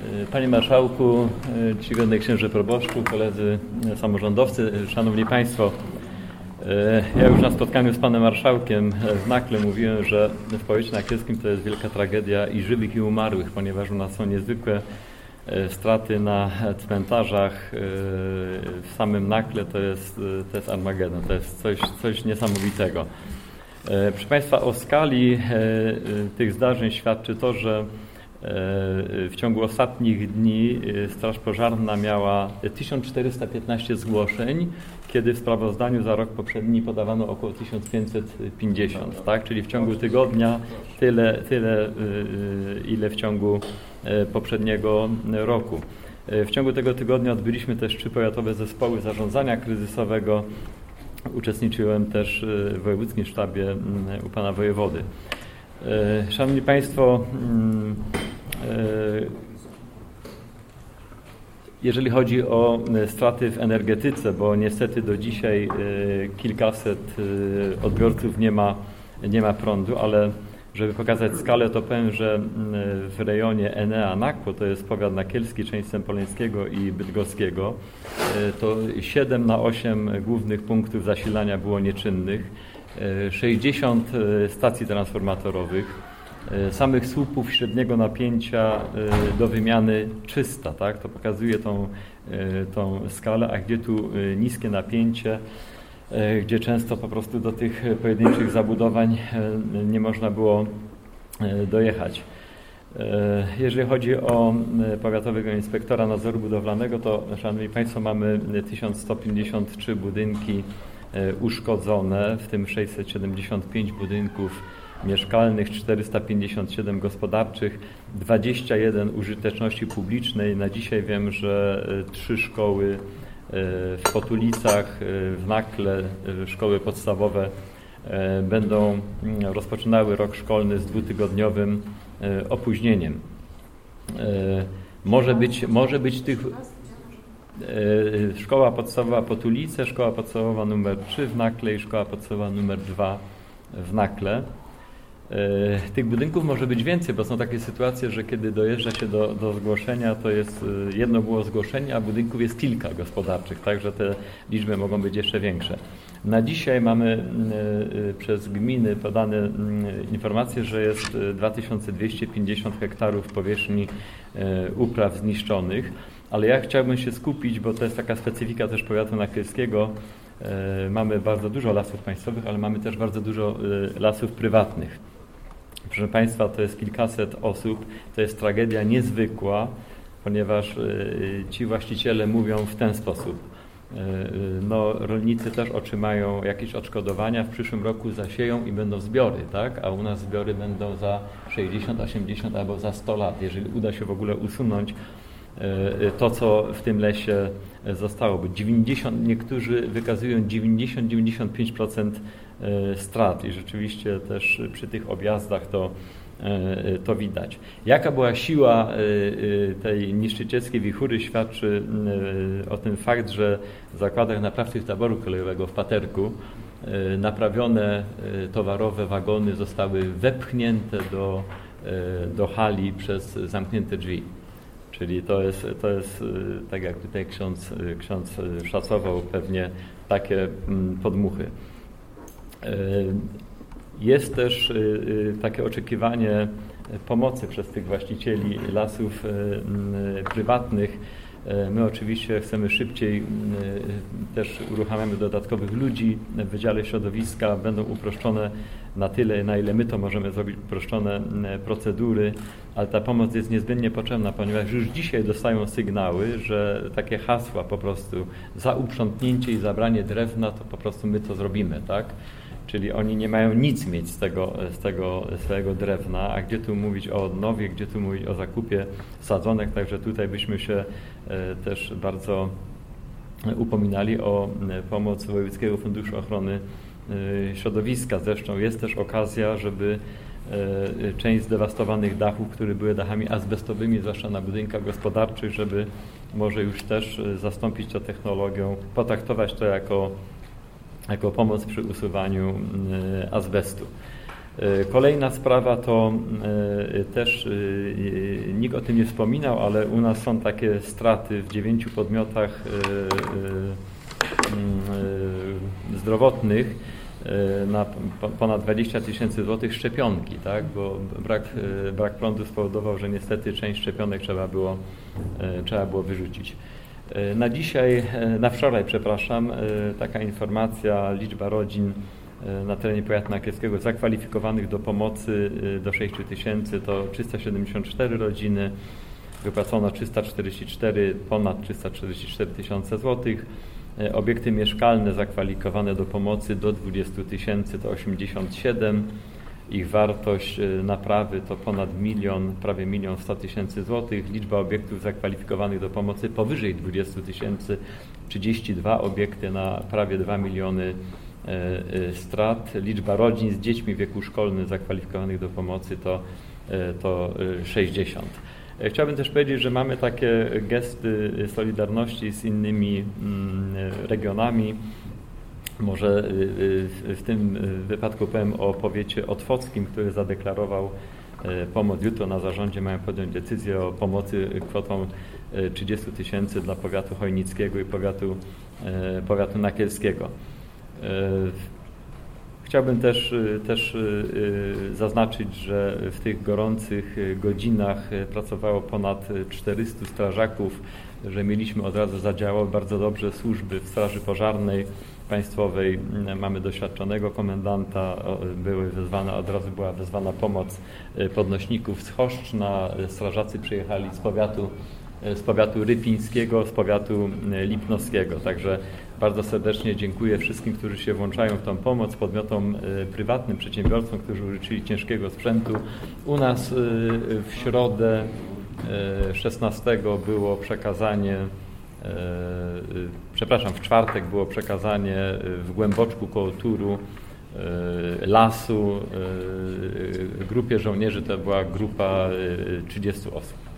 Panie Marszałku, czcigodny księże proboszczu, koledzy samorządowcy, Szanowni Państwo, ja już na spotkaniu z Panem Marszałkiem w Nakle mówiłem, że w powiecie nakielskim to jest wielka tragedia i żywych i umarłych, ponieważ u nas są niezwykłe straty na cmentarzach. W samym Nakle to jest Armagedon, to jest coś niesamowitego. Proszę Państwa, o skali tych zdarzeń świadczy to, że w ciągu ostatnich dni Straż Pożarna miała 1415 zgłoszeń, kiedy w sprawozdaniu za rok poprzedni podawano około 1550, tak? Czyli w ciągu tygodnia tyle, ile w ciągu poprzedniego roku. W ciągu tego tygodnia odbyliśmy też 3 powiatowe zespoły zarządzania kryzysowego. Uczestniczyłem też w wojewódzkim sztabie u pana wojewody. Szanowni Państwo, jeżeli chodzi o straty w energetyce, bo niestety do dzisiaj kilkaset odbiorców nie ma prądu, ale żeby pokazać skalę, to powiem, że w rejonie Enea Nakło, to jest powiat nakielski, część Sępoleńskiego i Bydgoskiego, to 7 na 8 głównych punktów zasilania było nieczynnych, 60 stacji transformatorowych, samych słupów średniego napięcia do wymiany 300, tak? To pokazuje tą skalę, a gdzie tu niskie napięcie, gdzie często po prostu do tych pojedynczych zabudowań nie można było dojechać. Jeżeli chodzi o powiatowego inspektora nadzoru budowlanego, to Szanowni Państwo, mamy 1153 budynki uszkodzone, w tym 675 budynków mieszkalnych, 457 gospodarczych, 21 użyteczności publicznej. Na dzisiaj wiem, że 3 szkoły w Potulicach, w Nakle, szkoły podstawowe będą rozpoczynały rok szkolny z 2-tygodniowym opóźnieniem. Może być tych szkoła podstawowa Potulice, szkoła podstawowa numer 3 w Nakle i szkoła podstawowa numer 2 w Nakle. Tych budynków może być więcej, bo są takie sytuacje, że kiedy dojeżdża się do zgłoszenia, to jest jedno było zgłoszenie, a budynków jest kilka gospodarczych, także te liczby mogą być jeszcze większe. Na dzisiaj mamy przez gminy podane informacje, że jest 2250 hektarów powierzchni upraw zniszczonych, ale ja chciałbym się skupić, bo to jest taka specyfika też powiatu nakielskiego. Mamy bardzo dużo lasów państwowych, ale mamy też bardzo dużo lasów prywatnych. Proszę Państwa, to jest kilkaset osób, to jest tragedia niezwykła, ponieważ ci właściciele mówią w ten sposób. No, rolnicy też otrzymają jakieś odszkodowania, w przyszłym roku zasieją i będą zbiory, tak? A u nas zbiory będą za 60, 80 albo za 100 lat, jeżeli uda się w ogóle usunąć to, co w tym lesie zostało. Bo niektórzy wykazują 90-95% strat i rzeczywiście też przy tych objazdach to widać. Jaka była siła tej niszczycielskiej wichury, świadczy o tym fakt, że w zakładach naprawczych taboru kolejowego w Paterku naprawione towarowe wagony zostały wepchnięte do hali przez zamknięte drzwi. Czyli to jest tak jak tutaj ksiądz szacował, pewnie takie podmuchy. Jest też takie oczekiwanie pomocy przez tych właścicieli lasów prywatnych. My oczywiście chcemy szybciej, też uruchamiamy dodatkowych ludzi. W Wydziale Środowiska będą uproszczone na tyle, na ile my to możemy zrobić, uproszczone procedury, ale ta pomoc jest niezbędnie potrzebna, ponieważ już dzisiaj dostają sygnały, że takie hasła po prostu za uprzątnięcie i zabranie drewna, to po prostu my to zrobimy, tak? Czyli oni nie mają nic mieć z tego swojego drewna, a gdzie tu mówić o odnowie, gdzie tu mówić o zakupie sadzonek, także tutaj byśmy się też bardzo upominali o pomoc Wojewódzkiego Funduszu Ochrony Środowiska. Zresztą jest też okazja, żeby część zdewastowanych dachów, które były dachami azbestowymi, zwłaszcza na budynkach gospodarczych, żeby może już też zastąpić to technologią, potraktować to jako pomoc przy usuwaniu azbestu. Kolejna sprawa to też nikt o tym nie wspominał, ale u nas są takie straty w 9 podmiotach zdrowotnych na ponad 20 000 złotych szczepionki, tak? Bo brak prądu spowodował, że niestety część szczepionek trzeba było wyrzucić. Na wczoraj, taka informacja, liczba rodzin na terenie powiatu naklewskiego zakwalifikowanych do pomocy do 6 000 to 374 rodziny, wypłacono ponad 344 tysiące złotych. Obiekty mieszkalne zakwalifikowane do pomocy do 20 000 to 87. Ich wartość naprawy to ponad prawie 1 100 000 złotych. Liczba obiektów zakwalifikowanych do pomocy powyżej 20 000, 32 obiekty na prawie 2 miliony strat. Liczba rodzin z dziećmi w wieku szkolnym zakwalifikowanych do pomocy to 60. Chciałbym też powiedzieć, że mamy takie gesty solidarności z innymi regionami. Może w tym wypadku powiem o powiecie otwockim, który zadeklarował pomoc. Jutro na zarządzie mają podjąć decyzję o pomocy kwotą 30 000 dla powiatu chojnickiego i powiatu nakielskiego. Chciałbym też zaznaczyć, że w tych gorących godzinach pracowało ponad 400 strażaków, że mieliśmy od razu zadziałały bardzo dobrze służby w Straży Pożarnej Państwowej. Mamy doświadczonego komendanta, od razu była wezwana pomoc podnośników z Choszczna, strażacy przyjechali z powiatu rypińskiego, z powiatu lipnowskiego. Także bardzo serdecznie dziękuję wszystkim, którzy się włączają w tą pomoc, podmiotom prywatnym, przedsiębiorcom, którzy użyczyli ciężkiego sprzętu. U nas w środę 16 było przekazanie, w czwartek było przekazanie w Głęboczku koło Turu lasu grupie żołnierzy, to była grupa 30 osób.